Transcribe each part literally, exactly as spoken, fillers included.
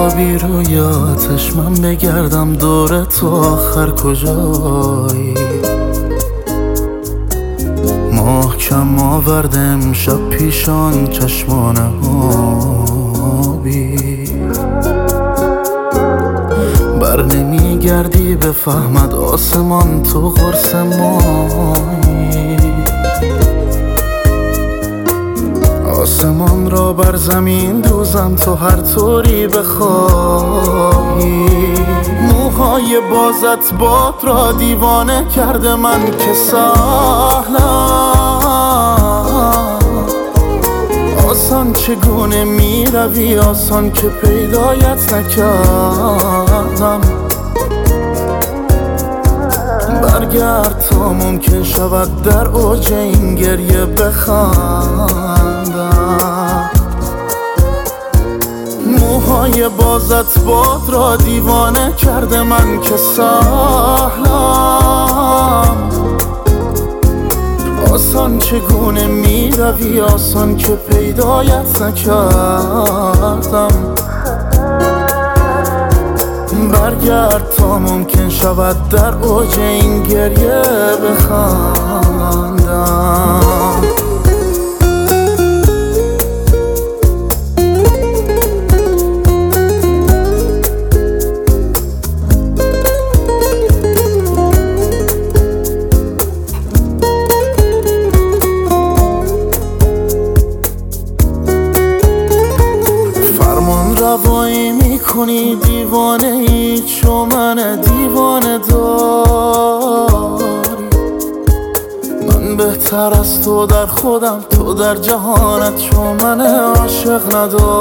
خوابی رویاتش من بگردم دور تو آخر کجایی. محکم آورده امشب پیشان چشمان آبی. بر نمی گردی بفهمد آسمان تو قرص مایی. آسمان را بر زمین دوزم تو هر طوری بخواهی. موهای بازت باد را دیوانه کرده من که سهلم. آسان چگونه می روی آسان که پیدایت نکردم. برگرد تا ممکن شود در اوج این گریه بخندم. موهای بازت باد را دیوانه کرده من که سهلم. آسان چگونه می روی آسان که پیدایت نکردم. برگرد تا ممکن شود در اوج این گریه بخندم. روایی میکنی دیوانه ای چو من دیوانه داری. من بهتر از تو در خودم تو در جهانت چو من عاشق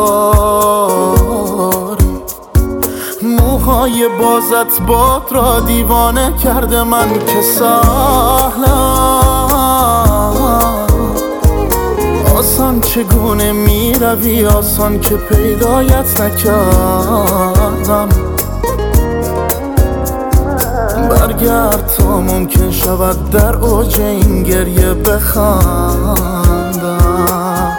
نداری. موهای بازت باد را دیوانه کرده من که سهلم. آسان چگونه می روی آسان که پیدایت نکردم. برگرد تا ممکن شود در اوج این گریه بخندم.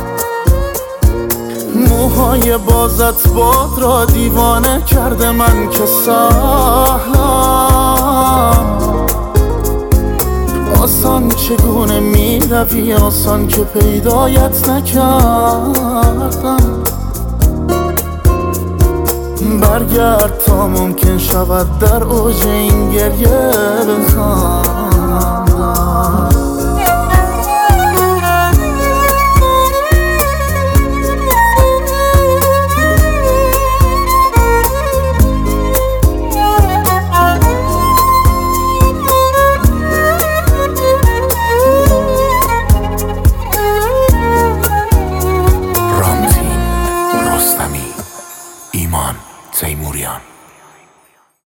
موهای بازت باد را دیوانه کرده من که سهلم. آسان چگونه می روی آسان که پیدایت نکردم. برگرد تا ممکن شود در اوج این گریه بخندم.